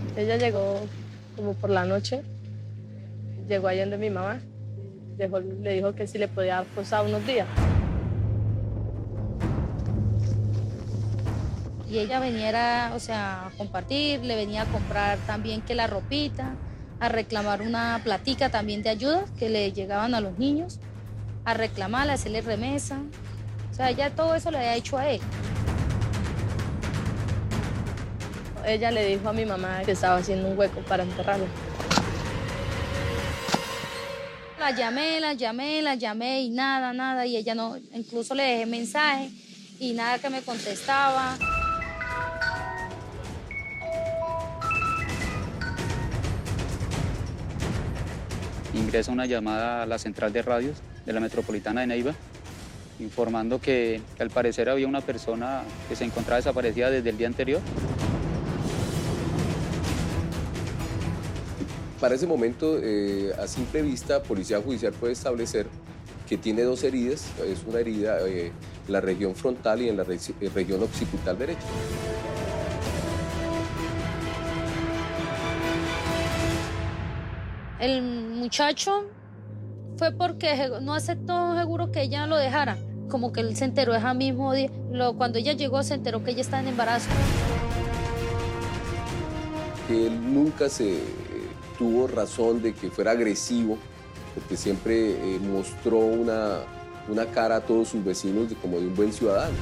Ella llegó como por la noche, llegó allá donde mi mamá, le dijo que si le podía dar posada unos días. Y ella venía, o sea, a compartir, le venía a comprar también que la ropita, a reclamar una platica también de ayuda que le llegaban a los niños, a reclamarle, a hacerle remesa. O sea, ella todo eso le había hecho a él. Ella le dijo a mi mamá que estaba haciendo un hueco para enterrarla. La llamé y nada, y ella no, incluso le dejé mensaje y nada que me contestaba. Ingresa una llamada a la central de radios de la Metropolitana de Neiva, informando que al parecer había una persona que se encontraba desaparecida desde el día anterior. Para ese momento, a simple vista, Policía Judicial puede establecer que tiene 2 heridas. Es una herida en la región frontal y en la región occipital derecha. El muchacho fue porque no aceptó seguro que ella lo dejara. Como que él se enteró ese mismo día. Cuando ella llegó se enteró que ella estaba en embarazo. Que él nunca tuvo razón de que fuera agresivo, porque siempre mostró una cara a todos sus vecinos como de un buen ciudadano.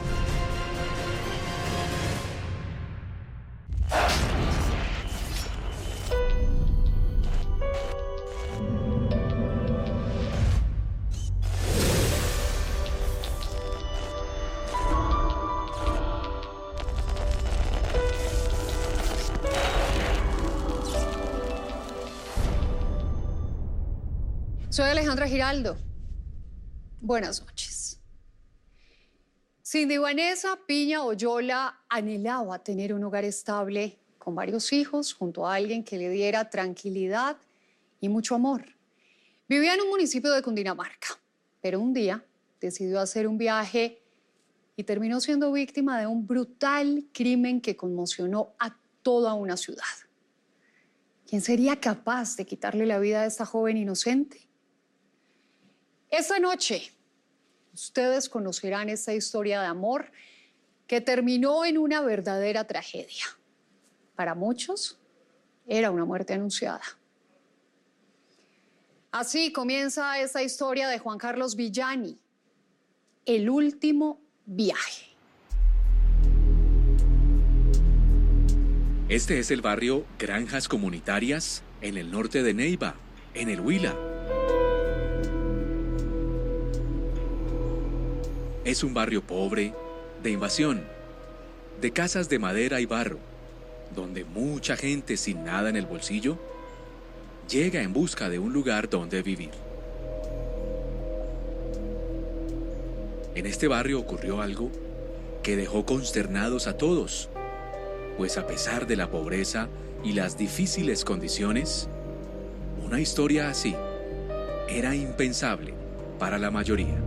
Soy Alejandra Giraldo. Buenas noches. Cindy Vanessa Piña Oyola anhelaba tener un hogar estable con varios hijos junto a alguien que le diera tranquilidad y mucho amor. Vivía en un municipio de Cundinamarca, pero un día decidió hacer un viaje y terminó siendo víctima de un brutal crimen que conmocionó a toda una ciudad. ¿Quién sería capaz de quitarle la vida a esta joven inocente? Esta noche, ustedes conocerán esta historia de amor que terminó en una verdadera tragedia. Para muchos, era una muerte anunciada. Así comienza esta historia de Juan Carlos Villani, El último viaje. Este es el barrio Granjas Comunitarias, en el norte de Neiva, en el Huila. Es un barrio pobre, de invasión, de casas de madera y barro, donde mucha gente sin nada en el bolsillo llega en busca de un lugar donde vivir. En este barrio ocurrió algo que dejó consternados a todos, pues a pesar de la pobreza y las difíciles condiciones, una historia así era impensable para la mayoría.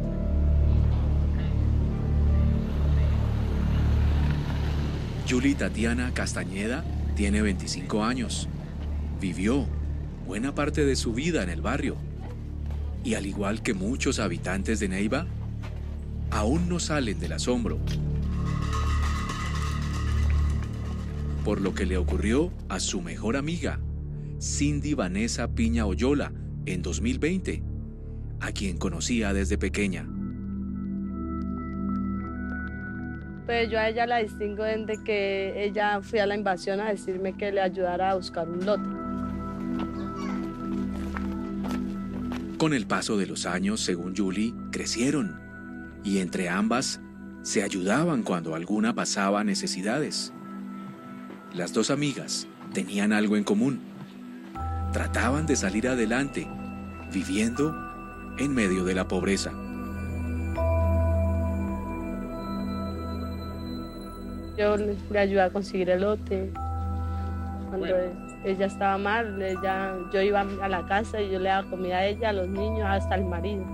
Yuli Tatiana Castañeda tiene 25 años. Vivió buena parte de su vida en el barrio y, al igual que muchos habitantes de Neiva, aún no salen del asombro por lo que le ocurrió a su mejor amiga, Cindy Vanessa Piña Oyola, en 2020, a quien conocía desde pequeña. Pues yo a ella la distingo desde que ella fue a la invasión a decirme que le ayudara a buscar un lote. Con el paso de los años, según Yuli, crecieron y entre ambas se ayudaban cuando alguna pasaba necesidades. Las dos amigas tenían algo en común. Trataban de salir adelante, viviendo en medio de la pobreza. Yo le ayudé a conseguir el lote. Cuando ella estaba mal, yo iba a la casa y yo le daba comida a ella, a los niños, hasta al marido.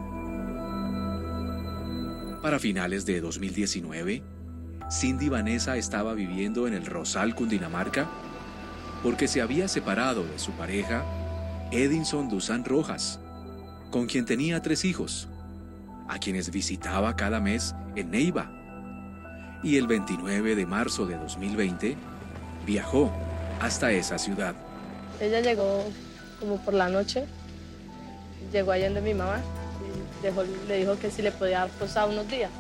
Para finales de 2019, Cindy Vanessa estaba viviendo en el Rosal, Cundinamarca, porque se había separado de su pareja, Edinson Dusan Rojas, con quien tenía 3 hijos, a quienes visitaba cada mes en Neiva. Y el 29 de marzo de 2020 viajó hasta esa ciudad. Ella llegó como por la noche, llegó allá donde mi mamá y le dijo que si le podía dar posada unos días.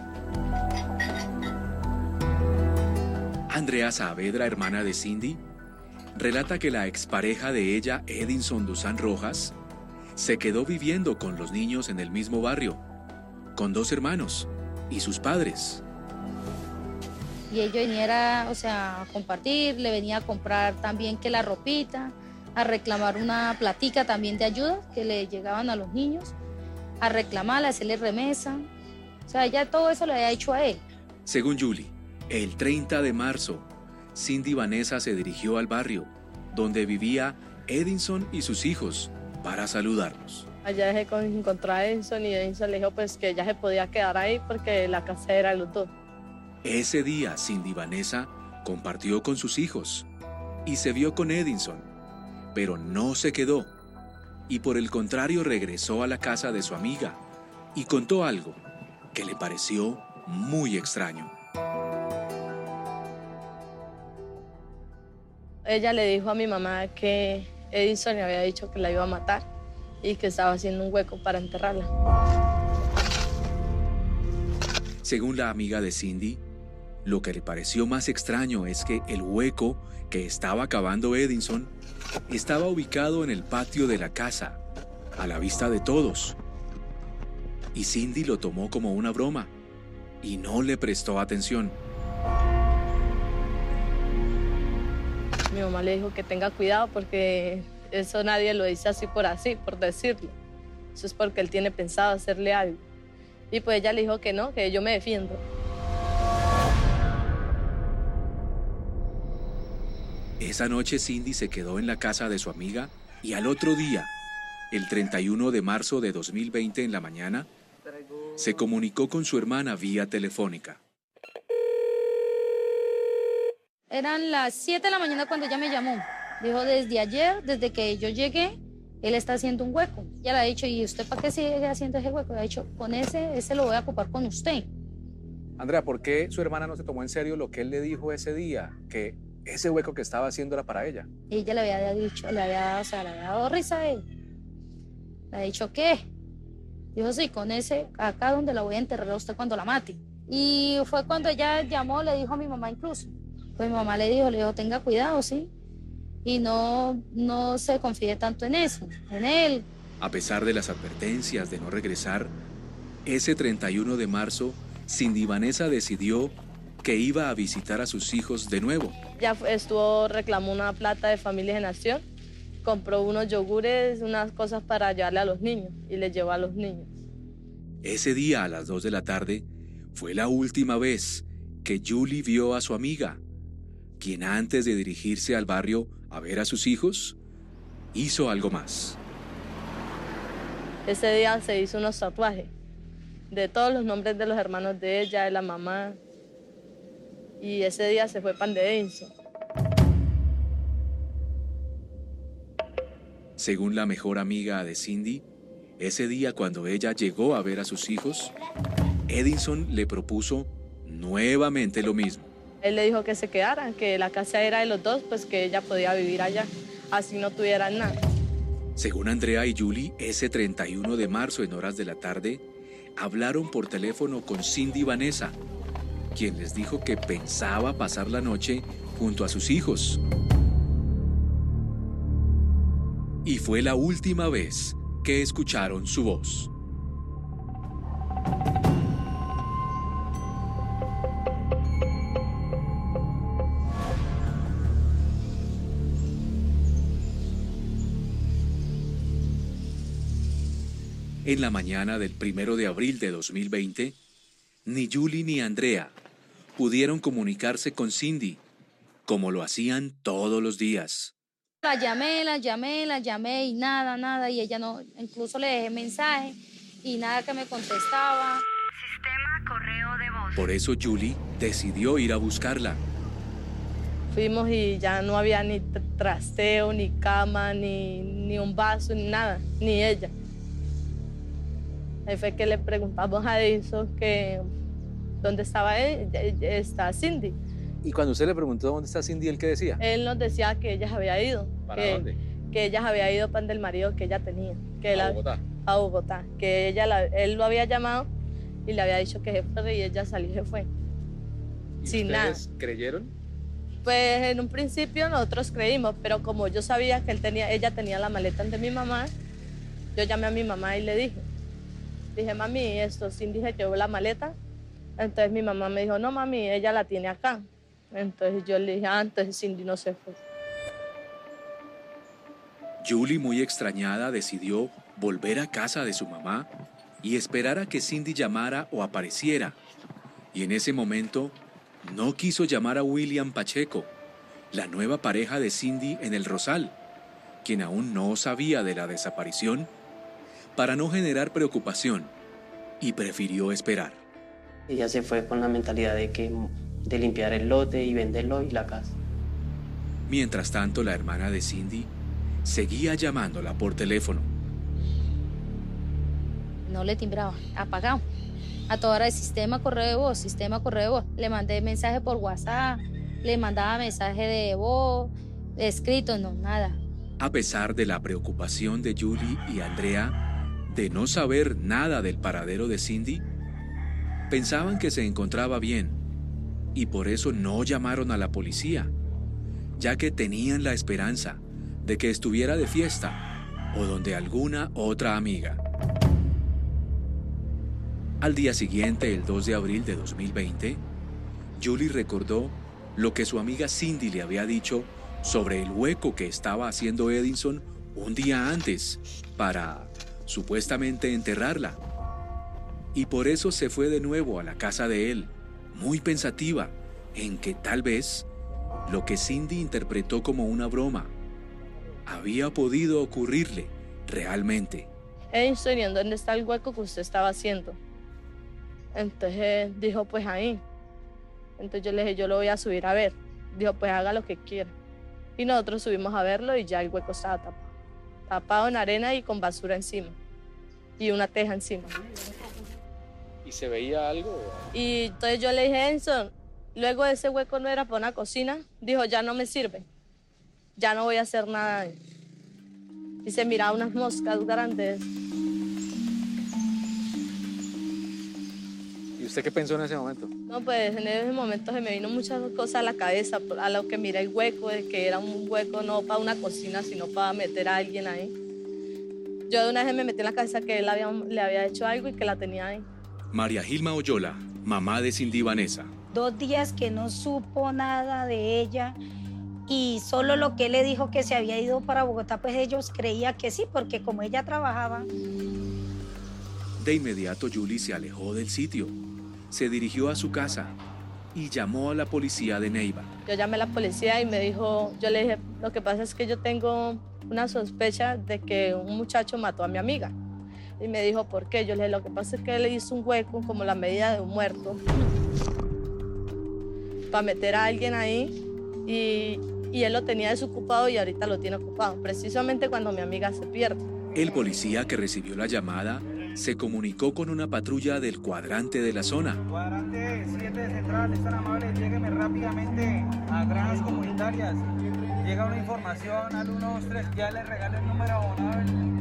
Andrea Saavedra, hermana de Cindy, relata que la expareja de ella, Edinson Dusan Rojas, se quedó viviendo con los niños en el mismo barrio, con 2 hermanos y sus padres. Y ella venía, a compartir, le venía a comprar también que la ropita, a reclamar una platica también de ayuda que le llegaban a los niños, a reclamarle, a hacerle remesa. O sea, ella todo eso le había hecho a él. Según Julie, el 30 de marzo, Cindy Vanessa se dirigió al barrio, donde vivía Edinson y sus hijos, para saludarlos. Allá encontró a Edinson y Edinson le dijo pues que ella se podía quedar ahí porque la casa era de los 2. Ese día, Cindy Vanessa compartió con sus hijos y se vio con Edinson, pero no se quedó, y por el contrario regresó a la casa de su amiga y contó algo que le pareció muy extraño. Ella le dijo a mi mamá que Edinson le había dicho que la iba a matar y que estaba haciendo un hueco para enterrarla. Según la amiga de Cindy, lo que le pareció más extraño es que el hueco que estaba cavando Edinson estaba ubicado en el patio de la casa, a la vista de todos. Y Cindy lo tomó como una broma y no le prestó atención. Mi mamá le dijo que tenga cuidado porque eso nadie lo dice así, por decirlo. Eso es porque él tiene pensado hacerle algo. Y pues ella le dijo que no, que yo me defiendo. Esa noche Cindy se quedó en la casa de su amiga y al otro día, el 31 de marzo de 2020 en la mañana, se comunicó con su hermana vía telefónica. Eran las 7 de la mañana cuando ella me llamó. Dijo, desde ayer, desde que yo llegué, él está haciendo un hueco. Ya le ha dicho, ¿y usted para qué sigue haciendo ese hueco? Le ha dicho, con ese lo voy a ocupar con usted. Andrea, ¿por qué su hermana no se tomó en serio lo que él le dijo ese día? Que ese hueco que estaba haciendo era para ella. Ella le había dicho, le había dado risa a él. Le ha dicho, ¿qué? Dijo, sí, con ese, acá donde la voy a enterrar a usted cuando la mate. Y fue cuando ella llamó, le dijo a mi mamá incluso. Pues mi mamá le dijo, tenga cuidado, ¿sí? Y no se confíe tanto en eso, en él. A pesar de las advertencias de no regresar, ese 31 de marzo, Cindy Vanessa decidió que iba a visitar a sus hijos de nuevo. Ya reclamó una plata de Familia de Nación, compró unos yogures, unas cosas para llevarle a los niños y les llevó a los niños. Ese día a las 2 de la tarde fue la última vez que Julie vio a su amiga, quien antes de dirigirse al barrio a ver a sus hijos, hizo algo más. Ese día se hizo unos tatuajes de todos los nombres de los hermanos de ella, de la mamá. Y ese día se fue pan de Edinson. Según la mejor amiga de Cindy, ese día cuando ella llegó a ver a sus hijos, Edinson le propuso nuevamente lo mismo. Él le dijo que se quedaran, que la casa era de los 2, pues que ella podía vivir allá, así no tuvieran nada. Según Andrea y Julie, ese 31 de marzo en horas de la tarde, hablaron por teléfono con Cindy Vanessa, quien les dijo que pensaba pasar la noche junto a sus hijos. Y fue la última vez que escucharon su voz. En la mañana del 1 de abril de 2020, ni Julie ni Andrea pudieron comunicarse con Cindy, como lo hacían todos los días. La llamé y nada, y ella no, incluso le dejé mensaje y nada que me contestaba. Sistema correo de voz. Por eso Julie decidió ir a buscarla. fuimos y ya no había ni trasteo, ni cama, ni un vaso, ni nada, ni ella. Ahí fue que le preguntamos a Edison que dónde estaba está Cindy. Y cuando usted le preguntó dónde está Cindy, ¿él qué decía? Él nos decía que ella había ido. ¿Para dónde? Que ella había ido para el marido que ella tenía. ¿A Bogotá? A Bogotá. Que él lo había llamado y le había dicho que se fue y ella salió y se fue. ¿Y sin nada. ustedes creyeron? Pues en un principio nosotros creímos, pero como yo sabía que ella tenía la maleta de mi mamá, yo llamé a mi mamá y le dije, mami, Cindy se llevó la maleta. Entonces mi mamá me dijo, no, mami, ella la tiene acá. Entonces yo le dije, entonces Cindy no se fue. Julie, muy extrañada, decidió volver a casa de su mamá y esperar a que Cindy llamara o apareciera. Y en ese momento no quiso llamar a William Pacheco, la nueva pareja de Cindy en el Rosal, quien aún no sabía de la desaparición, para no generar preocupación, y prefirió esperar. Ella se fue con la mentalidad de limpiar el lote y venderlo y la casa. Mientras tanto, la hermana de Cindy seguía llamándola por teléfono. No le timbraba, apagado. A toda hora el sistema correo de voz. Le mandé mensaje por WhatsApp, le mandaba mensaje de voz, escrito, no, nada. A pesar de la preocupación de Julie y Andrea de no saber nada del paradero de Cindy, pensaban que se encontraba bien y por eso no llamaron a la policía, ya que tenían la esperanza de que estuviera de fiesta o donde alguna otra amiga. Al día siguiente, el 2 de abril de 2020, Julie recordó lo que su amiga Cindy le había dicho sobre el hueco que estaba haciendo Edison un día antes para, supuestamente, enterrarla. Y por eso se fue de nuevo a la casa de él, muy pensativa en que tal vez lo que Cindy interpretó como una broma había podido ocurrirle realmente. Edison, ¿y en dónde está el hueco que usted estaba haciendo? Entonces dijo, pues ahí. Entonces yo le dije, yo lo voy a subir a ver. Dijo, pues haga lo que quiera. Y nosotros subimos a verlo y ya el hueco estaba tapado. Tapado en arena y con basura encima. Y una teja encima. ¿Y se veía algo? Y entonces yo le dije, Edison, luego ese hueco no era para una cocina. Dijo, ya no me sirve. Ya no voy a hacer nada. Y se miraba unas moscas grandes. ¿Y usted qué pensó en ese momento? No, pues en ese momento se me vino muchas cosas a la cabeza, a lo que miré el hueco, de que era un hueco no para una cocina, sino para meter a alguien ahí. Yo de una vez me metí en la cabeza que él le había hecho algo y que la tenía ahí. María Gilma Oyola, mamá de Cindy Vanessa. 2 días que no supo nada de ella y solo lo que él le dijo que se había ido para Bogotá, pues ellos creían que sí, porque como ella trabajaba. De inmediato Julie se alejó del sitio, se dirigió a su casa y llamó a la policía de Neiva. Yo llamé a la policía y me dijo, yo le dije, lo que pasa es que yo tengo una sospecha de que un muchacho mató a mi amiga. Y me dijo, ¿por qué? Yo le dije, lo que pasa es que él le hizo un hueco como la medida de un muerto para meter a alguien ahí y él lo tenía desocupado y ahorita lo tiene ocupado, precisamente cuando mi amiga se pierde. El policía que recibió la llamada se comunicó con una patrulla del cuadrante de la zona. Cuadrante 7 de Central, es tan amable, llégueme rápidamente a granjas comunitarias. Llega una información al 123, ya le regalo el número abonado.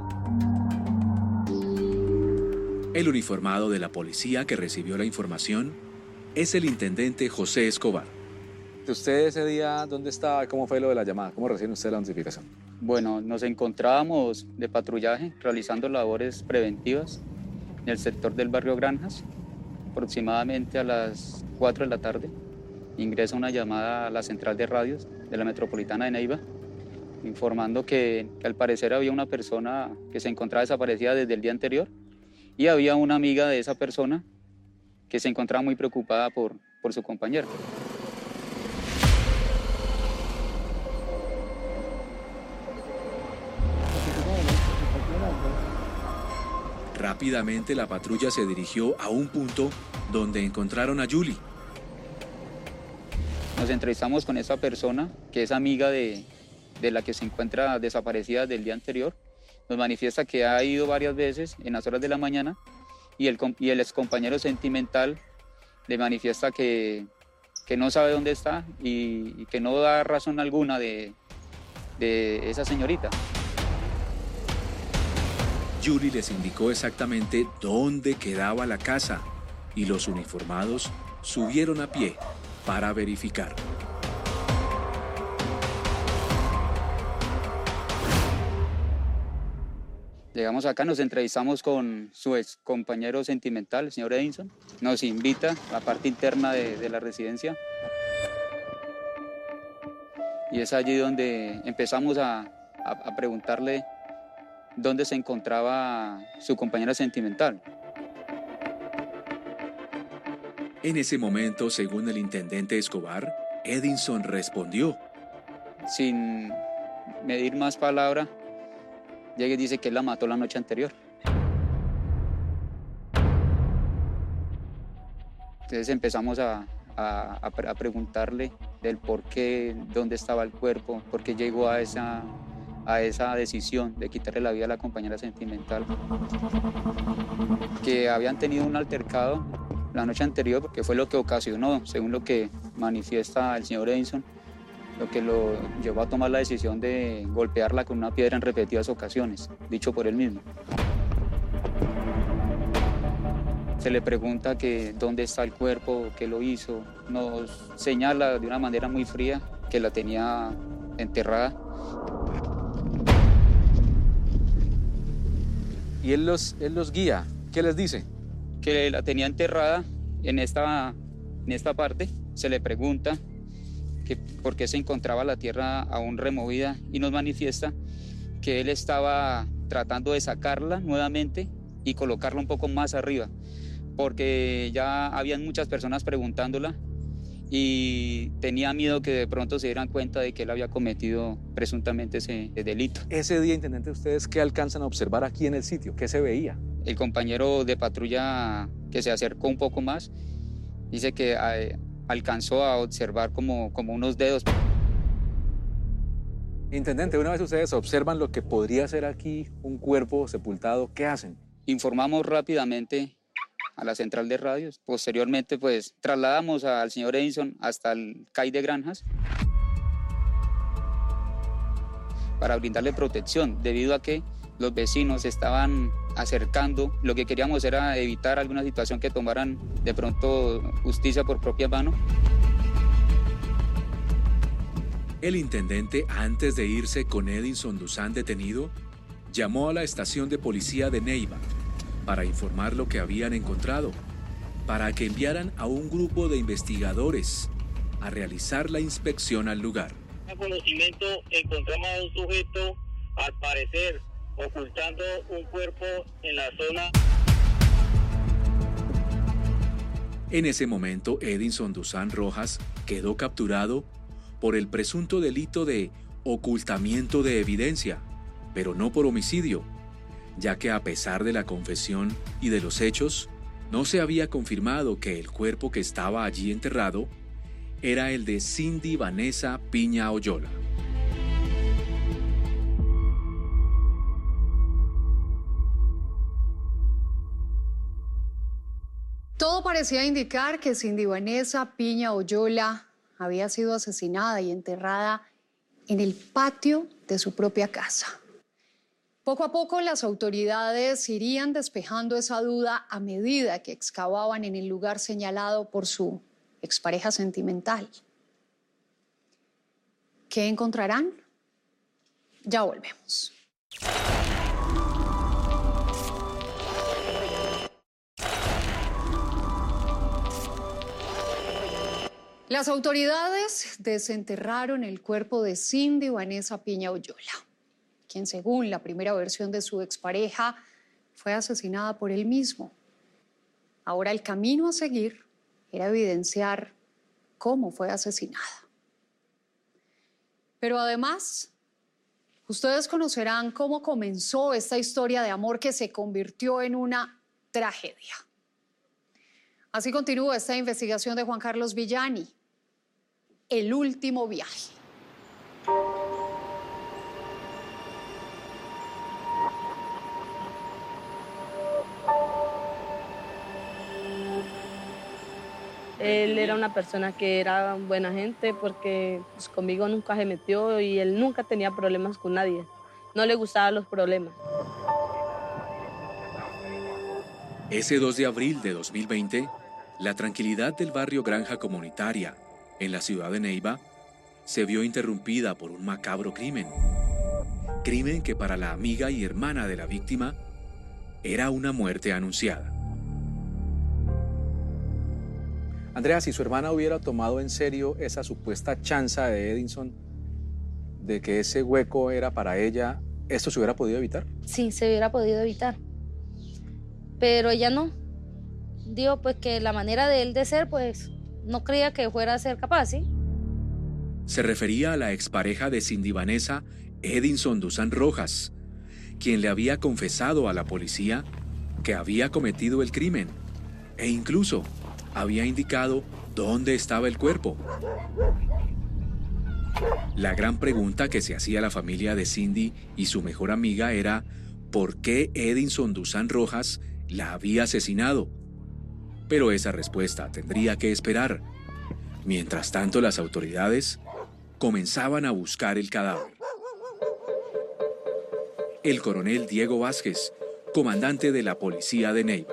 El uniformado de la policía que recibió la información es el intendente José Escobar. ¿Usted ese día dónde estaba? ¿Cómo fue lo de la llamada? ¿Cómo recibe usted la notificación? Bueno, nos encontrábamos de patrullaje realizando labores preventivas en el sector del barrio Granjas. Aproximadamente a las 4 de la tarde ingresa una llamada a la central de radios de la Metropolitana de Neiva informando que al parecer había una persona que se encontraba desaparecida desde el día anterior y había una amiga de esa persona que se encontraba muy preocupada por su compañero. Rápidamente la patrulla se dirigió a un punto donde encontraron a Julie. Nos entrevistamos con esta persona, que es amiga de la que se encuentra desaparecida del día anterior. Nos manifiesta que ha ido varias veces en las horas de la mañana y el excompañero sentimental le manifiesta que no sabe dónde está y que no da razón alguna de esa señorita. Julie les indicó exactamente dónde quedaba la casa y los uniformados subieron a pie para verificar. Llegamos acá, nos entrevistamos con su ex compañero sentimental, el señor Edinson. Nos invita a la parte interna de la residencia. Y es allí donde empezamos a preguntarle dónde se encontraba su compañera sentimental. En ese momento, según el intendente Escobar, Edinson respondió. Sin medir más palabra, llega y dice que él la mató la noche anterior. Entonces empezamos a preguntarle del por qué, dónde estaba el cuerpo, por qué llegó a esa decisión de quitarle la vida a la compañera sentimental. Que habían tenido un altercado la noche anterior, que fue lo que ocasionó, según lo que manifiesta el señor Edinson, lo que lo llevó a tomar la decisión de golpearla con una piedra en repetidas ocasiones, dicho por él mismo. Se le pregunta que dónde está el cuerpo, qué lo hizo. Nos señala de una manera muy fría que la tenía enterrada. Y él los guía. ¿Qué les dice? Que la tenía enterrada en esta parte. Se le pregunta que por qué se encontraba la tierra aún removida y nos manifiesta que él estaba tratando de sacarla nuevamente y colocarla un poco más arriba, porque ya habían muchas personas preguntándola y tenía miedo que de pronto se dieran cuenta de que él había cometido presuntamente ese delito. Ese día, intendente, ¿ustedes qué alcanzan a observar aquí en el sitio? ¿Qué se veía? El compañero de patrulla que se acercó un poco más dice que alcanzó a observar como unos dedos. Intendente, una vez ustedes observan lo que podría ser aquí un cuerpo sepultado, ¿qué hacen? Informamos rápidamente a la central de radios. Posteriormente, pues, trasladamos al señor Edinson hasta el CAI de Granjas para brindarle protección, debido a que los vecinos estaban acercando. Lo que queríamos era evitar alguna situación que tomaran de pronto justicia por propia mano. El intendente, antes de irse con Edinson Duzán detenido, llamó a la estación de policía de Neiva para informar lo que habían encontrado, para que enviaran a un grupo de investigadores a realizar la inspección al lugar. A conocimiento encontramos a un sujeto, al parecer, ocultando un cuerpo en la zona. En ese momento, Edinson Duzán Rojas quedó capturado por el presunto delito de ocultamiento de evidencia, pero no por homicidio, ya que a pesar de la confesión y de los hechos, no se había confirmado que el cuerpo que estaba allí enterrado era el de Cindy Vanessa Piña Oyola. Todo parecía indicar que Cindy Vanessa Piña Oyola había sido asesinada y enterrada en el patio de su propia casa. Poco a poco las autoridades irían despejando esa duda a medida que excavaban en el lugar señalado por su expareja sentimental. ¿Qué encontrarán? Ya volvemos. Las autoridades desenterraron el cuerpo de Cindy Vanessa Piña Oyola, quien según la primera versión de su expareja fue asesinada por él mismo. Ahora el camino a seguir era evidenciar cómo fue asesinada. Pero además, ustedes conocerán cómo comenzó esta historia de amor que se convirtió en una tragedia. Así continúa esta investigación de Juan Carlos Villani. el último viaje. Él era una persona que era buena gente porque pues, conmigo nunca se metió y él nunca tenía problemas con nadie. No le gustaban los problemas. Ese 2 de abril de 2020, la tranquilidad del barrio Granja Comunitaria, en la ciudad de Neiva, se vio interrumpida por un macabro crimen. Crimen que para la amiga y hermana de la víctima era una muerte anunciada. Andrea, si su hermana hubiera tomado en serio esa supuesta chanza de Edinson de que ese hueco era para ella, ¿esto se hubiera podido evitar? Sí, se hubiera podido evitar. Pero ella no. Digo, pues que la manera de él de ser, pues no creía que fuera a ser capaz, ¿sí? Se refería a la expareja de Cindy Vanessa, Edinson Dusan Rojas, quien le había confesado a la policía que había cometido el crimen e incluso había indicado dónde estaba el cuerpo. La gran pregunta que se hacía la familia de Cindy y su mejor amiga era ¿por qué Edinson Dusan Rojas la había asesinado? Pero esa respuesta tendría que esperar. Mientras tanto, las autoridades comenzaban a buscar el cadáver. El coronel Diego Vázquez, comandante de la Policía de Neiva.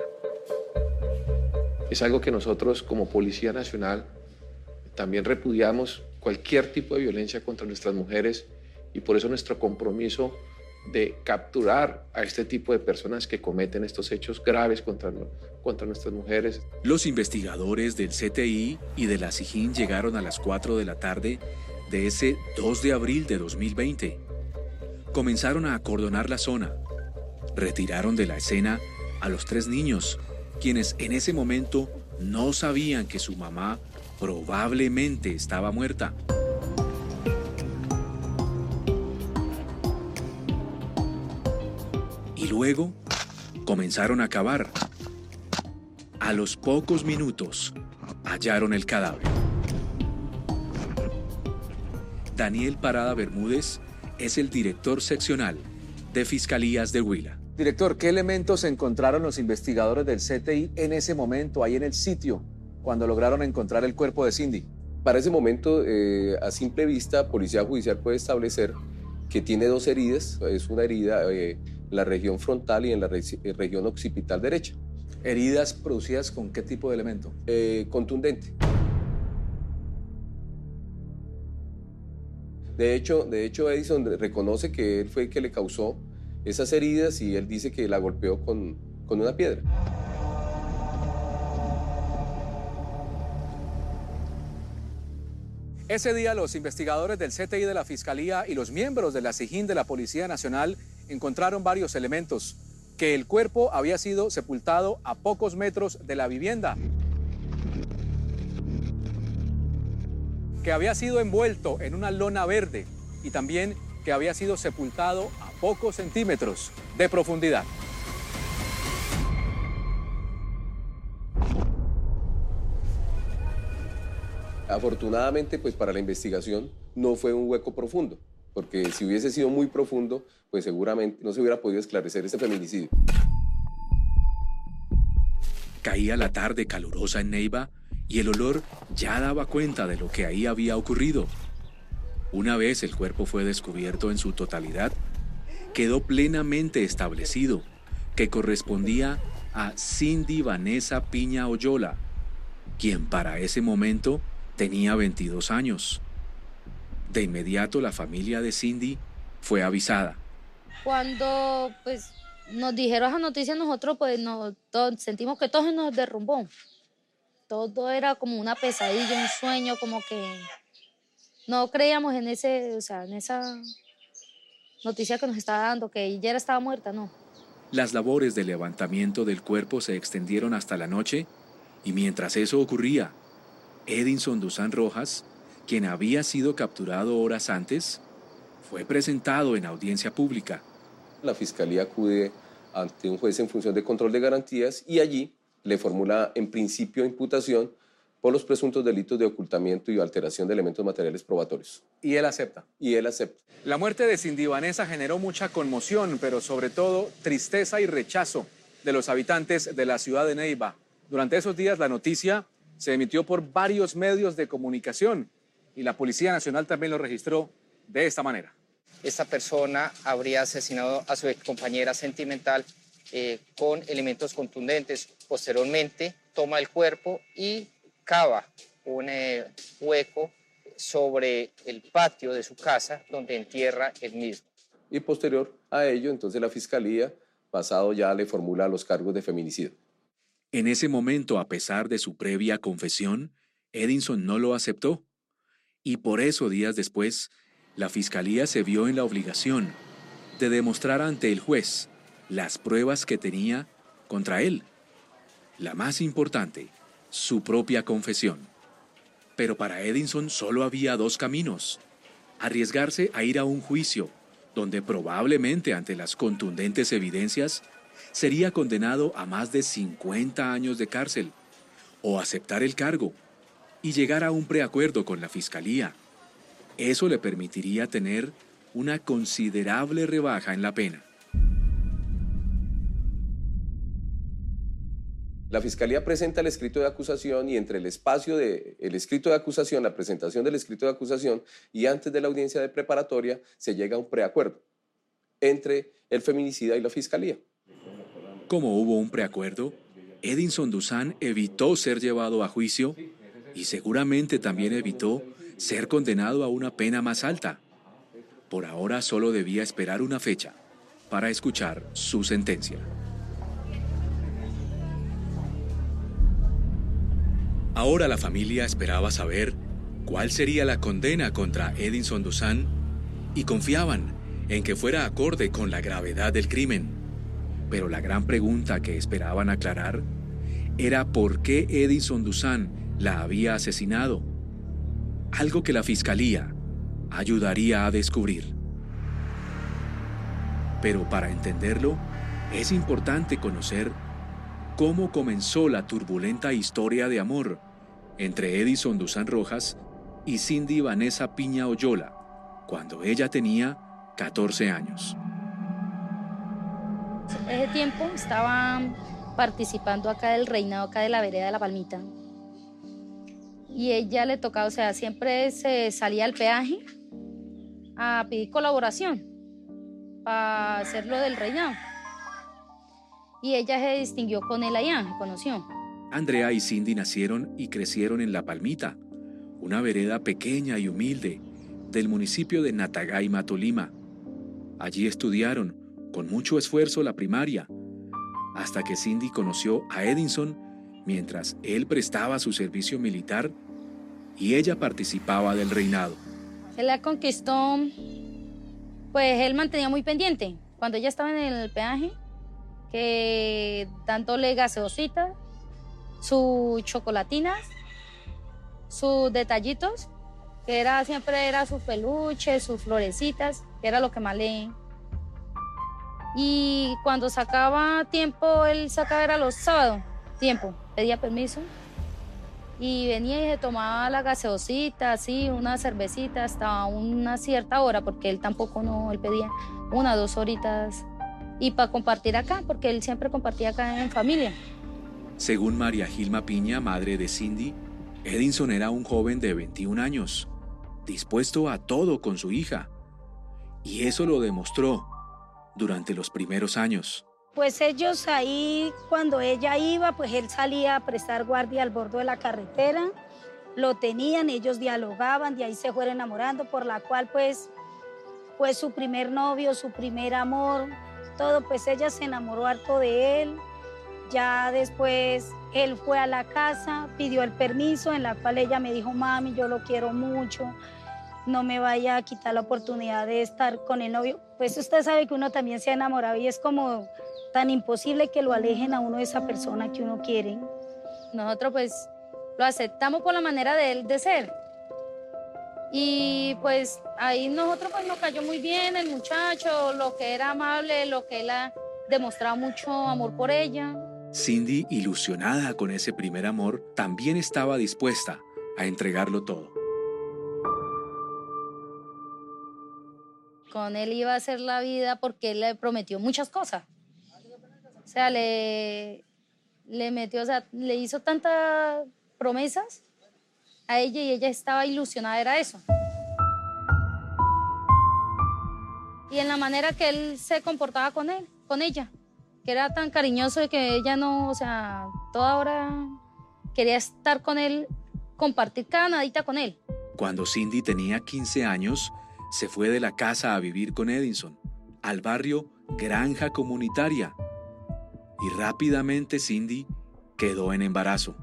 Es algo que nosotros como Policía Nacional también repudiamos, cualquier tipo de violencia contra nuestras mujeres, y por eso nuestro compromiso de capturar a este tipo de personas que cometen estos hechos graves contra nuestras mujeres. Los investigadores del CTI y de la SIJIN llegaron a las 4 de la tarde de ese 2 de abril de 2020. Comenzaron a acordonar la zona. Retiraron de la escena a los 3 niños, quienes en ese momento no sabían que su mamá probablemente estaba muerta. Y luego comenzaron a cavar. A los pocos minutos hallaron el cadáver. Daniel Parada Bermúdez es el director seccional de Fiscalías de Huila. Director, ¿qué elementos encontraron los investigadores del CTI en ese momento, ahí en el sitio, cuando lograron encontrar el cuerpo de Cindy? Para ese momento, a simple vista, Policía Judicial puede establecer que tiene 2 heridas. Es una herida en la región frontal y en la región occipital derecha. ¿Heridas producidas con qué tipo de elemento? Contundente. De hecho, Edinson reconoce que él fue el que le causó esas heridas y él dice que la golpeó con una piedra. Ese día los investigadores del CTI de la Fiscalía y los miembros de la SIJIN de la Policía Nacional encontraron varios elementos. Que el cuerpo había sido sepultado a pocos metros de la vivienda. Que había sido envuelto en una lona verde y también que había sido sepultado a pocos centímetros de profundidad. Afortunadamente, pues para la investigación no fue un hueco profundo, porque si hubiese sido muy profundo, pues seguramente no se hubiera podido esclarecer este feminicidio. Caía la tarde calurosa en Neiva y el olor ya daba cuenta de lo que ahí había ocurrido. Una vez el cuerpo fue descubierto en su totalidad, quedó plenamente establecido que correspondía a Cindy Vanessa Piña Oyola, quien para ese momento tenía 22 años. De inmediato la familia de Cindy fue avisada. Cuando pues nos dijeron esa noticia, nosotros pues sentimos que todo se nos derrumbó. Todo era como una pesadilla, un sueño, como que no creíamos en en esa noticia que nos estaba dando, que ella estaba muerta, no. Las labores de levantamiento del cuerpo se extendieron hasta la noche y mientras eso ocurría, Edinson Dusan Rojas, quien había sido capturado horas antes, fue presentado en audiencia pública. La Fiscalía acude ante un juez en función de control de garantías y allí le formula en principio imputación por los presuntos delitos de ocultamiento y alteración de elementos materiales probatorios. ¿Y él acepta? Y él acepta. La muerte de Cindy Vanessa generó mucha conmoción, pero sobre todo tristeza y rechazo de los habitantes de la ciudad de Neiva. Durante esos días la noticia se emitió por varios medios de comunicación y la Policía Nacional también lo registró de esta manera. Esta persona habría asesinado a su excompañera sentimental con elementos contundentes. Posteriormente toma el cuerpo y cava un hueco sobre el patio de su casa donde entierra el mismo. Y posterior a ello, entonces la Fiscalía, pasado ya, le formula los cargos de feminicidio. En ese momento, a pesar de su previa confesión, Edinson no lo aceptó. Y por eso, días después, la Fiscalía se vio en la obligación de demostrar ante el juez las pruebas que tenía contra él. La más importante, su propia confesión. Pero para Edinson solo había dos caminos: arriesgarse a ir a un juicio, donde probablemente ante las contundentes evidencias sería condenado a más de 50 años de cárcel, o aceptar el cargo y llegar a un preacuerdo con la Fiscalía. Eso le permitiría tener una considerable rebaja en la pena. La Fiscalía presenta el escrito de acusación y entre el espacio del escrito de acusación, la presentación del escrito de acusación y antes de la audiencia de preparatoria se llega a un preacuerdo entre el feminicida y la Fiscalía. Como hubo un preacuerdo, Edinson Dusan evitó ser llevado a juicio y seguramente también evitó ser condenado a una pena más alta. Por ahora solo debía esperar una fecha para escuchar su sentencia. Ahora la familia esperaba saber cuál sería la condena contra Edinson Dusan y confiaban en que fuera acorde con la gravedad del crimen. Pero la gran pregunta que esperaban aclarar era por qué Edinson Dusan la había asesinado. Algo que la Fiscalía ayudaría a descubrir. Pero para entenderlo, es importante conocer cómo comenzó la turbulenta historia de amor entre Edinson Dusan Rojas y Cindy Vanessa Piña Oyola, cuando ella tenía 14 años. Ese tiempo estaba participando acá del reinado, acá de la vereda de La Palmita. Y ella le tocaba, o sea, siempre se salía al peaje a pedir colaboración para hacer lo del reinado. Y ella se distinguió con él allá, se conoció. Andrea y Cindy nacieron y crecieron en La Palmita, una vereda pequeña y humilde del municipio de Natagaima, Tolima. Allí estudiaron con mucho esfuerzo la primaria, hasta que Cindy conoció a Edinson mientras él prestaba su servicio militar y ella participaba del reinado. Él la conquistó, pues él mantenía muy pendiente. Cuando ella estaba en el peaje, que dándole gaseositas, sus chocolatinas, sus detallitos, que siempre era sus peluches, sus florecitas, que era lo que más le... Y cuando sacaba tiempo, él sacaba era los sábados, tiempo, pedía permiso. Y venía y se tomaba la gaseosita, así, una cervecita hasta una cierta hora, porque él tampoco no, él pedía 1 o 2 horitas. Y para compartir acá, porque él siempre compartía acá en familia. Según María Gilma Piña, madre de Cindy, Edinson era un joven de 21 años, dispuesto a todo con su hija. Y eso lo demostró durante los primeros años. Pues ellos ahí, cuando ella iba, pues él salía a prestar guardia al borde de la carretera, lo tenían, ellos dialogaban, de ahí se fueron enamorando, por la cual pues fue su primer novio, su primer amor, todo, pues ella se enamoró harto de él. Ya después él fue a la casa, pidió el permiso, en la cual ella me dijo, mami, yo lo quiero mucho, no me vaya a quitar la oportunidad de estar con el novio. Pues usted sabe que uno también se ha enamorado y es como tan imposible que lo alejen a uno de esa persona que uno quiere. Nosotros pues lo aceptamos por la manera de él de ser. Y pues ahí nosotros pues nos cayó muy bien el muchacho, lo que era amable, lo que él ha demostrado mucho amor por ella. Cindy, ilusionada con ese primer amor, también estaba dispuesta a entregarlo todo. Con él iba a hacer la vida porque él le prometió muchas cosas. O sea, le metió, o sea, le hizo tantas promesas a ella y ella estaba ilusionada, era eso. Y en la manera que él se comportaba con él, con ella, que era tan cariñoso de que ella no, o sea, toda hora quería estar con él, compartir cada nadita con él. Cuando Cindy tenía 15 años, se fue de la casa a vivir con Edinson, al barrio Granja Comunitaria. Y rápidamente Cindy quedó en embarazo.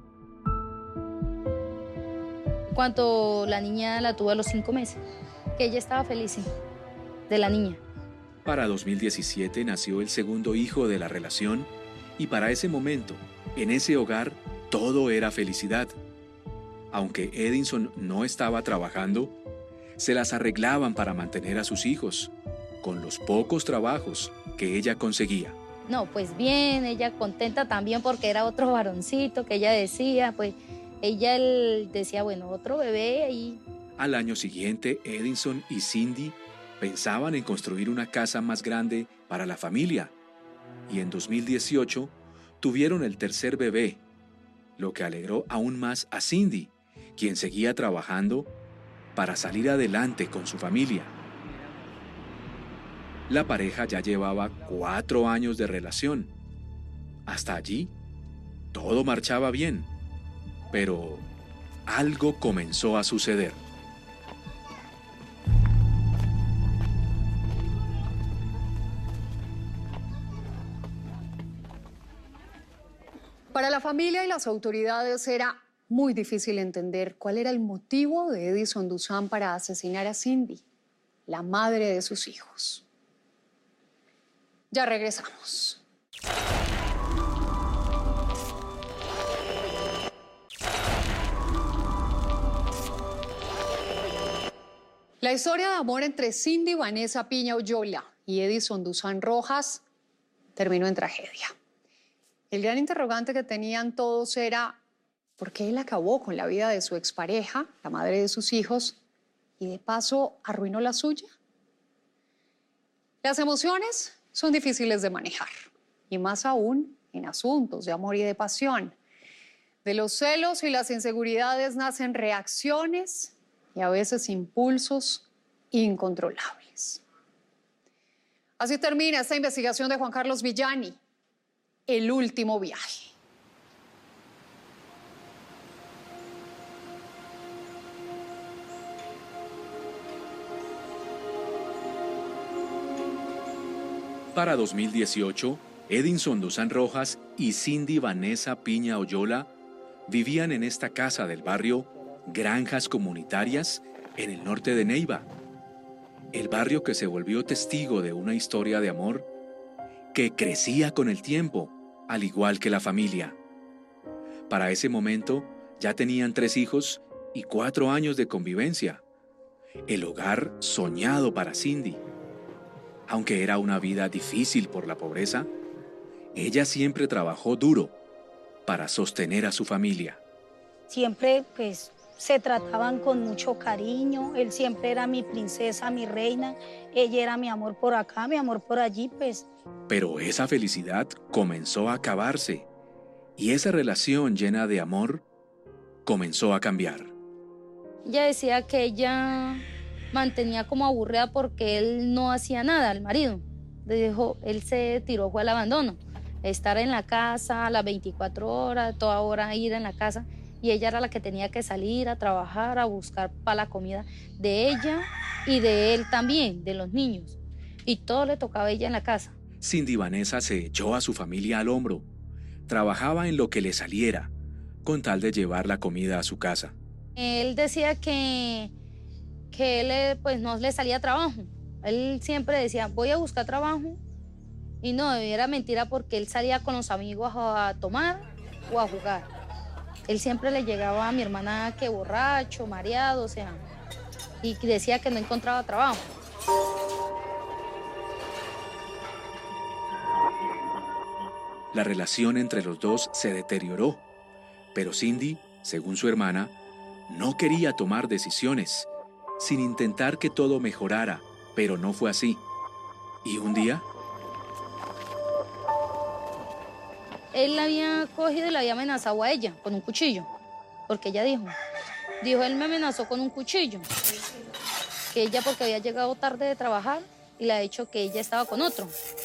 Cuando la niña la tuvo a los 5 meses, que ella estaba feliz de la niña. Para 2017 nació el segundo hijo de la relación y para ese momento, en ese hogar, todo era felicidad. Aunque Edinson no estaba trabajando, se las arreglaban para mantener a sus hijos, con los pocos trabajos que ella conseguía. No, pues bien, ella contenta también porque era otro varoncito que ella decía, pues él decía, bueno, otro bebé ahí. Al año siguiente, Edinson y Cindy pensaban en construir una casa más grande para la familia y en 2018 tuvieron el tercer bebé, lo que alegró aún más a Cindy, quien seguía trabajando para salir adelante con su familia. La pareja ya llevaba 4 años de relación. Hasta allí, todo marchaba bien, pero algo comenzó a suceder. Para la familia y las autoridades era muy difícil entender cuál era el motivo de Edinson Dusan para asesinar a Cindy, la madre de sus hijos. Ya regresamos. La historia de amor entre Cindy Vanessa Piña Oyola y Edinson Dusan Rojas terminó en tragedia. El gran interrogante que tenían todos era por qué él acabó con la vida de su expareja, la madre de sus hijos, y de paso arruinó la suya. Las emociones son difíciles de manejar, y más aún en asuntos de amor y de pasión. De los celos y las inseguridades nacen reacciones y a veces impulsos incontrolables. Así termina esta investigación de Juan Carlos Villani, El último viaje. Para 2018, Edinson Dusan Rojas y Cindy Vanessa Piña Oyola vivían en esta casa del barrio Granjas Comunitarias en el norte de Neiva. El barrio que se volvió testigo de una historia de amor que crecía con el tiempo, al igual que la familia. Para ese momento ya tenían 3 hijos y 4 años de convivencia. El hogar soñado para Cindy. Aunque era una vida difícil por la pobreza, ella siempre trabajó duro para sostener a su familia. Siempre pues se trataban con mucho cariño, él siempre era mi princesa, mi reina, ella era mi amor por acá, mi amor por allí, pues. Pero esa felicidad comenzó a acabarse y esa relación llena de amor comenzó a cambiar. Ella decía que ella mantenía como aburrida porque él no hacía nada, el marido. Le dijo, él se tiró, fue al abandono. Estar en la casa las 24 horas, toda hora ir en la casa. Y ella era la que tenía que salir a trabajar, a buscar para la comida de ella y de él también, de los niños. Y todo le tocaba a ella en la casa. Cindy Vanessa se echó a su familia al hombro. Trabajaba en lo que le saliera, con tal de llevar la comida a su casa. Él decía que él pues no le salía trabajo. Él siempre decía, voy a buscar trabajo. Y no, era mentira porque él salía con los amigos a tomar o a jugar. Él siempre le llegaba a mi hermana que borracho, mareado, o sea, y decía que no encontraba trabajo. La relación entre los dos se deterioró, pero Cindy, según su hermana, no quería tomar decisiones, sin intentar que todo mejorara, pero no fue así. Y un día, él la había cogido y la había amenazado a ella con un cuchillo, porque ella dijo, él me amenazó con un cuchillo, que ella porque había llegado tarde de trabajar y le ha dicho que ella estaba con otro.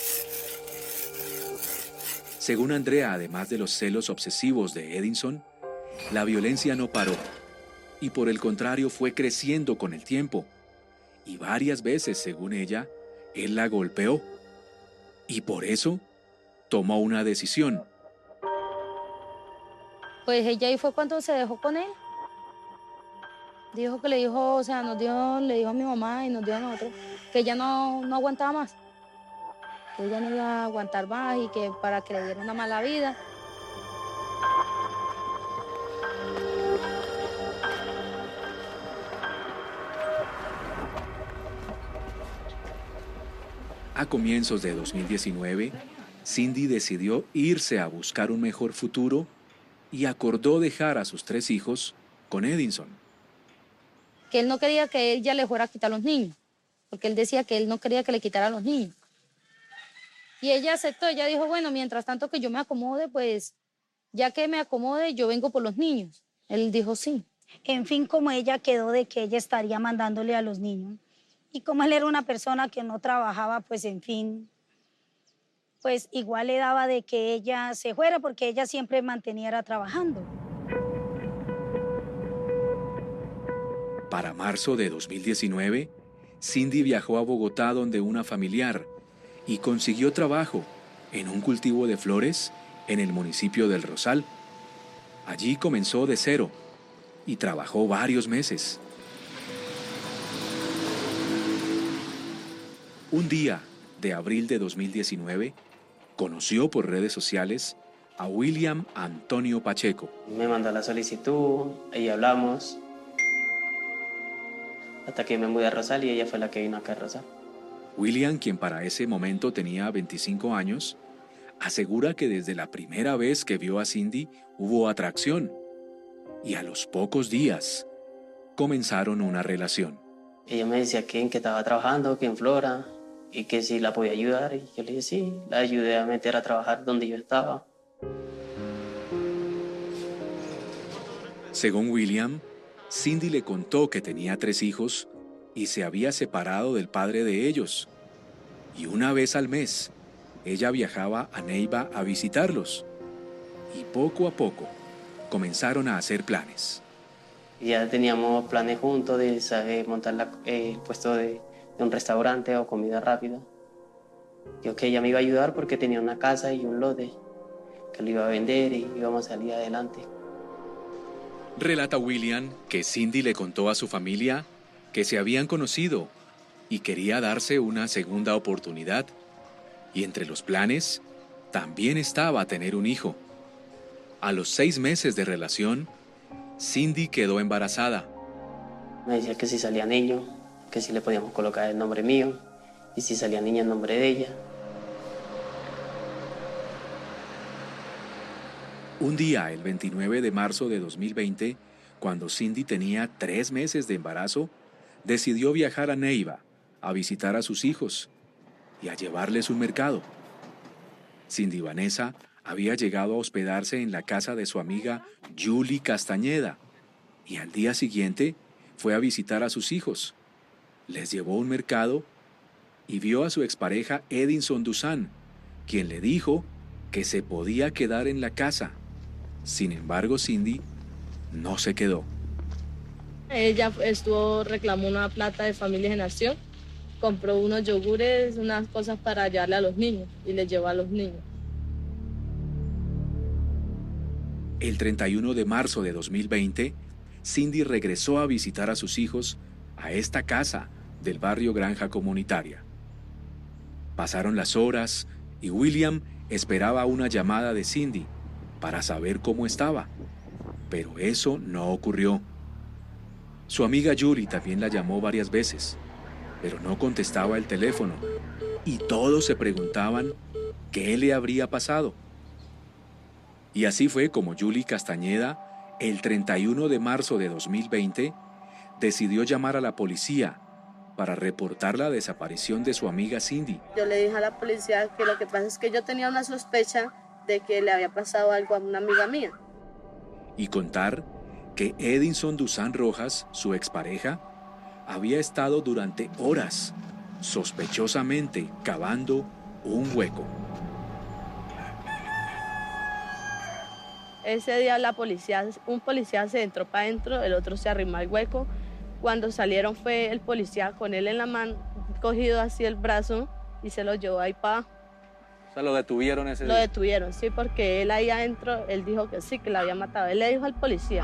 Según Andrea, además de los celos obsesivos de Edinson, la violencia no paró y por el contrario fue creciendo con el tiempo. Y varias veces, según ella, él la golpeó. Y por eso tomó una decisión. Pues ella ahí fue cuando se dejó con él. Dijo que le dijo a mi mamá y nos dijo a nosotros que ella no aguantaba más. Que ella no iba a aguantar más y que para que le diera una mala vida. A comienzos de 2019, Cindy decidió irse a buscar un mejor futuro y acordó dejar a sus 3 hijos con Edinson. Que él no quería que ella le fuera a quitar a los niños, porque él decía que él no quería que le quitara a los niños. Y ella aceptó, ella dijo, bueno, mientras tanto que yo me acomode, pues ya que me acomode, yo vengo por los niños. Él dijo sí. En fin, como ella quedó de que ella estaría mandándole a los niños. Y como él era una persona que no trabajaba, pues en fin, pues igual le daba de que ella se fuera porque ella siempre mantenía trabajando. Para marzo de 2019, Cindy viajó a Bogotá donde una familiar y consiguió trabajo en un cultivo de flores en el municipio del Rosal. Allí comenzó de cero y trabajó varios meses. Un día de abril de 2019, conoció por redes sociales a William Antonio Pacheco. Me mandó la solicitud, ahí hablamos, hasta que me mudé a Rosal y ella fue la que vino acá a Rosal. William, quien para ese momento tenía 25 años, asegura que desde la primera vez que vio a Cindy hubo atracción y a los pocos días comenzaron una relación. Ella me decía que en qué estaba trabajando, que en Flora, y que si la podía ayudar, y yo le dije sí, la ayudé a meter a trabajar donde yo estaba. Según William, Cindy le contó que tenía 3 hijos y se había separado del padre de ellos. Y una vez al mes, ella viajaba a Neiva a visitarlos. Y poco a poco, comenzaron a hacer planes. Ya teníamos planes juntos de montar el puesto de un restaurante o comida rápida. Yo que ella me iba a ayudar porque tenía una casa y un lote que lo iba a vender y íbamos a salir adelante. Relata William que Cindy le contó a su familia que se habían conocido y quería darse una segunda oportunidad. Y entre los planes también estaba tener un hijo. A los 6 meses de relación, Cindy quedó embarazada. Me decía que si salía niño, que si le podíamos colocar el nombre mío y si salía niña el nombre de ella. Un día, el 29 de marzo de 2020, cuando Cindy tenía 3 meses de embarazo, decidió viajar a Neiva a visitar a sus hijos y a llevarles un mercado. Cindy Vanessa había llegado a hospedarse en la casa de su amiga Julie Castañeda y al día siguiente fue a visitar a sus hijos. Les llevó un mercado y vio a su expareja Edinson Dusan, quien le dijo que se podía quedar en la casa. Sin embargo, Cindy no se quedó. Ella reclamó una plata de Familia Generación, compró unos yogures, unas cosas para llevarle a los niños y les llevó a los niños. El 31 de marzo de 2020, Cindy regresó a visitar a sus hijos a esta casa del barrio Granja Comunitaria. Pasaron las horas y William esperaba una llamada de Cindy para saber cómo estaba, pero eso no ocurrió. Su amiga Julie también la llamó varias veces, pero no contestaba el teléfono y todos se preguntaban qué le habría pasado. Y así fue como Julie Castañeda, el 31 de marzo de 2020, decidió llamar a la policía para reportar la desaparición de su amiga Cindy. Yo le dije a la policía que lo que pasa es que yo tenía una sospecha de que le había pasado algo a una amiga mía. Y contar que Edinson Duzán Rojas, su expareja, había estado durante horas, sospechosamente, cavando un hueco. Ese día un policía se entró para adentro, el otro se arrimó al hueco. Cuando salieron fue el policía con él en la mano, cogido así el brazo y se lo llevó ahí para abajo. O sea, ¿lo detuvieron ese día? Lo detuvieron, sí, porque él ahí adentro, él dijo que sí, que la había matado. Él le dijo al policía.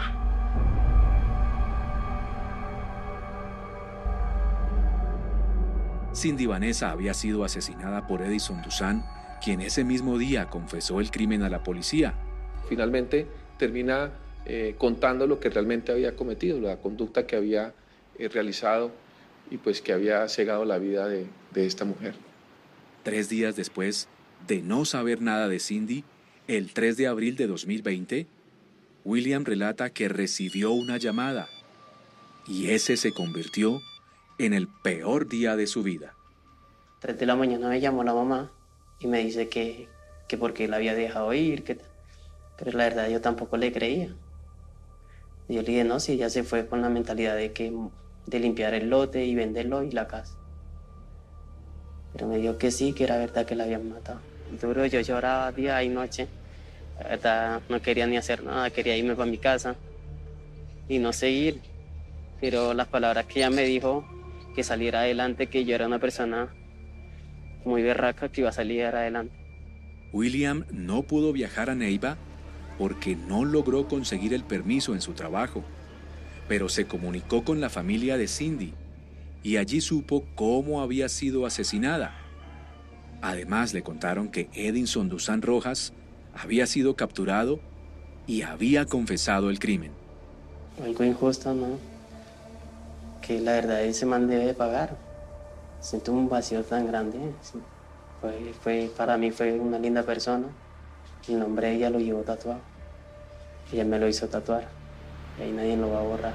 Cindy Vanessa había sido asesinada por Edinson Duzán, quien ese mismo día confesó el crimen a la policía. Finalmente termina contando lo que realmente había cometido, la conducta que había realizado y pues que había cegado la vida de esta mujer. 3 días después de no saber nada de Cindy, el 3 de abril de 2020, William relata que recibió una llamada y ese se convirtió en el peor día de su vida. 3 de la mañana me llamó la mamá y me dice que porque la había dejado ir, pero la verdad yo tampoco le creía. Y yo le dije, no, si ella se fue con la mentalidad de limpiar el lote y venderlo y la casa. Pero me dijo que sí, que era verdad que la habían matado. Duro, yo lloraba día y noche. La verdad no quería ni hacer nada, quería irme para mi casa y no seguir. Pero las palabras que ella me dijo, que saliera adelante, que yo era una persona muy berraca, que iba a salir adelante. William no pudo viajar a Neiva porque no logró conseguir el permiso en su trabajo, pero se comunicó con la familia de Cindy y allí supo cómo había sido asesinada. Además le contaron que Edinson Duzán Rojas había sido capturado y había confesado el crimen. Algo injusto, ¿no? Que la verdad ese man debe de pagar. Siento un vacío tan grande. Para mí fue una linda persona. El nombre de ella lo llevó tatuado. Ella me lo hizo tatuar. Y ahí nadie lo va a borrar.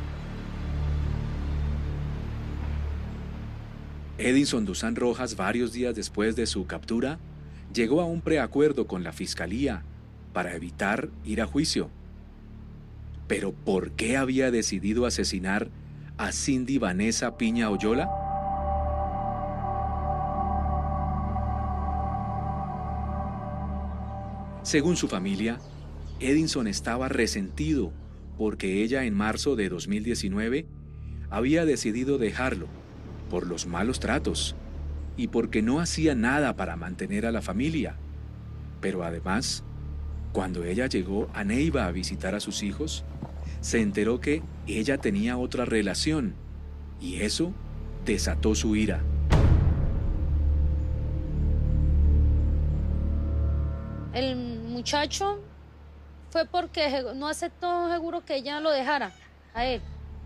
Edinson Duzán Rojas, varios días después de su captura, llegó a un preacuerdo con la fiscalía para evitar ir a juicio. Pero ¿por qué había decidido asesinar a Cindy Vanessa Piña Oyola? Según su familia, Edinson estaba resentido porque ella en marzo de 2019 había decidido dejarlo por los malos tratos y porque no hacía nada para mantener a la familia. Pero además, cuando ella llegó a Neiva a visitar a sus hijos, se enteró que ella tenía otra relación y eso desató su ira. El muchacho fue porque no aceptó seguro que ella lo dejara a él.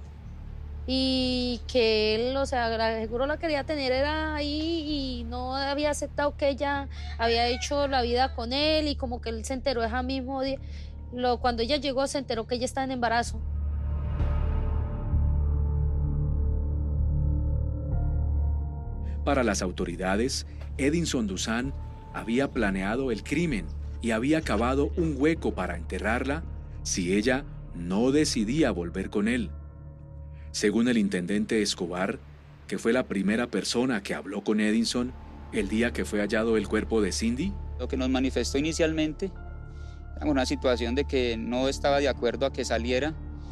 Y que él, o sea, seguro la quería tener era ahí y no había aceptado que ella había hecho la vida con él y como que él se enteró ese mismo día. Cuando ella llegó se enteró que ella estaba en embarazo. Para las autoridades, Edinson Duzán había planeado el crimen y había cavado un hueco para enterrarla si ella no decidía volver con él. Según el intendente Escobar, que fue la primera persona que habló con Edinson el día que fue hallado el cuerpo de Cindy, lo que nos manifestó inicialmente era una situación de que no estaba de acuerdo a que saliera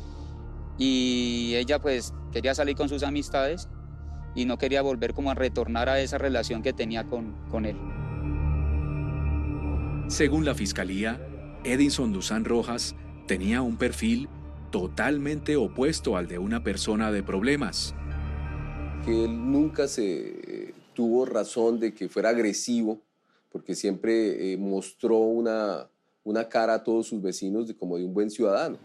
y ella pues quería salir con sus amistades y no quería volver como a retornar a esa relación que tenía con él. Según la fiscalía, Edinson Duzán Rojas tenía un perfil totalmente opuesto al de una persona de problemas. Que él nunca se tuvo razón de que fuera agresivo, porque siempre mostró una cara a todos sus vecinos como de un buen ciudadano.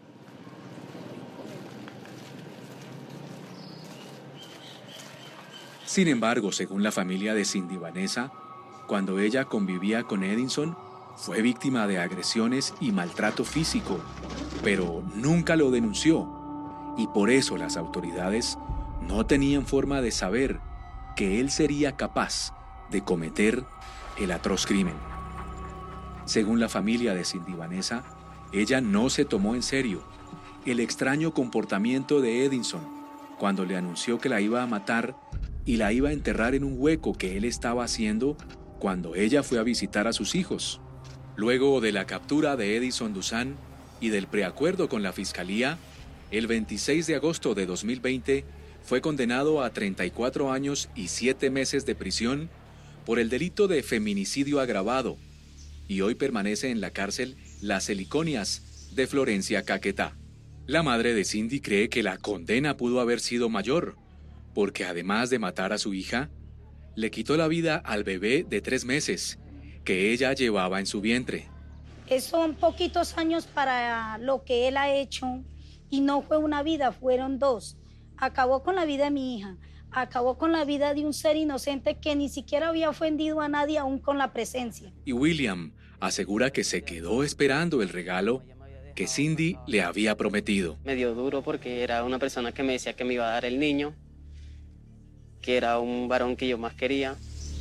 Sin embargo, según la familia de Cindy Vanessa, cuando ella convivía con Edinson, Fue víctima de agresiones y maltrato físico, pero nunca lo denunció, y por eso las autoridades no tenían forma de saber que él sería capaz de cometer el atroz crimen. Según la familia de Cindy Vanessa, ella no se tomó en serio el extraño comportamiento de Edinson cuando le anunció que la iba a matar y la iba a enterrar en un hueco que él estaba haciendo cuando ella fue a visitar a sus hijos. Luego de la captura de Edinson Dusan y del preacuerdo con la fiscalía, el 26 de agosto de 2020 fue condenado a 34 años y 7 meses de prisión por el delito de feminicidio agravado, y hoy permanece en la cárcel Las Heliconias de Florencia, Caquetá. La madre de Cindy cree que la condena pudo haber sido mayor, porque además de matar a su hija, le quitó la vida al bebé de 3 meses que ella llevaba en su vientre. Son poquitos años para lo que él ha hecho, y no fue una vida, fueron 2. Acabó con la vida de mi hija, acabó con la vida de un ser inocente que ni siquiera había ofendido a nadie aún con la presencia. Y William asegura que se quedó esperando el regalo que Cindy le había prometido. Me dio duro porque era una persona que me decía que me iba a dar el niño, que era un varón que yo más quería.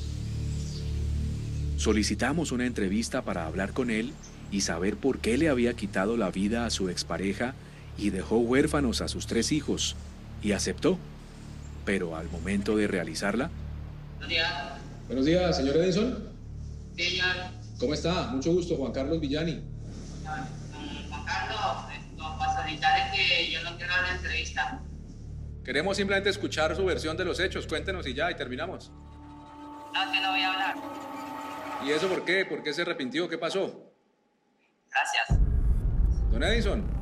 Solicitamos una entrevista para hablar con él y saber por qué le había quitado la vida a su expareja y dejó huérfanos a sus 3 hijos, y aceptó. Pero al momento de realizarla... Buenos días. Buenos días, señor Edinson. Sí, señor. ¿Cómo está? Mucho gusto, Juan Carlos Villani. Juan Carlos, para solicitarle que yo no quiero dar la entrevista. Queremos simplemente escuchar su versión de los hechos. Cuéntenos y ya, y terminamos. No, que no voy a hablar. ¿Y eso por qué? ¿Por qué se arrepintió? ¿Qué pasó? Gracias. Don Edinson.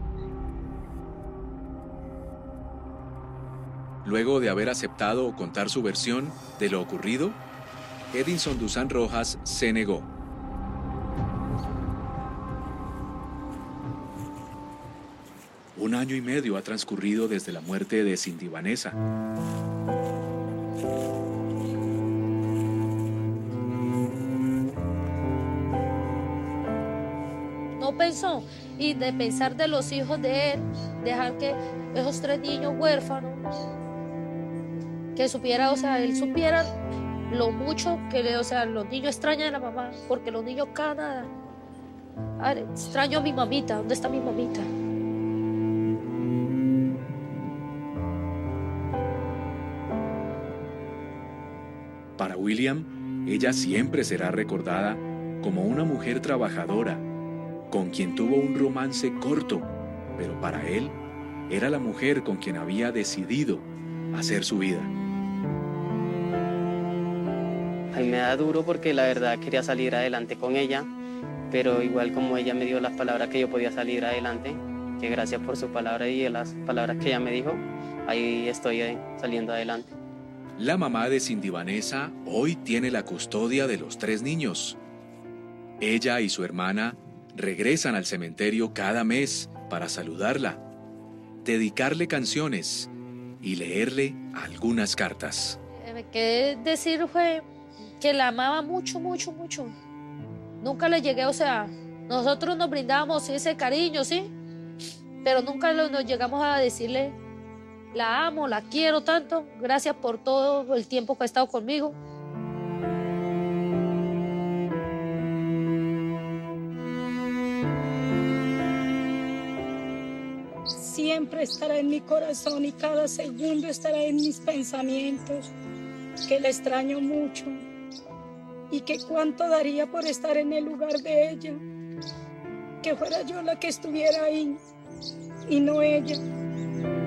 Luego de haber aceptado contar su versión de lo ocurrido, Edinson Dusan Rojas se negó. Un año y medio ha transcurrido desde la muerte de Cindy Vanessa. No pensó, y de pensar de los hijos de él, dejar que esos 3 niños huérfanos, que supiera, o sea, él supiera lo mucho que, o sea, los niños extrañan a la mamá, porque los niños cada... extraño a mi mamita, ¿dónde está mi mamita? Para William, ella siempre será recordada como una mujer trabajadora, con quien tuvo un romance corto, pero para él era la mujer con quien había decidido hacer su vida. A mí me da duro porque la verdad quería salir adelante con ella, pero igual como ella me dio las palabras que yo podía salir adelante, que gracias por su palabra y las palabras que ella me dijo, ahí estoy saliendo adelante. La mamá de Cindy Vanessa hoy tiene la custodia de los 3 niños. Ella y su hermana regresan al cementerio cada mes para saludarla, dedicarle canciones y leerle algunas cartas. Que decir fue que la amaba mucho, mucho, mucho. Nunca le llegué, o sea, nosotros nos brindábamos ese cariño, sí, pero nunca nos llegamos a decirle, la amo, la quiero tanto, gracias por todo el tiempo que ha estado conmigo. Siempre estará en mi corazón y cada segundo estará en mis pensamientos, que la extraño mucho y que cuánto daría por estar en el lugar de ella, que fuera yo la que estuviera ahí y no ella.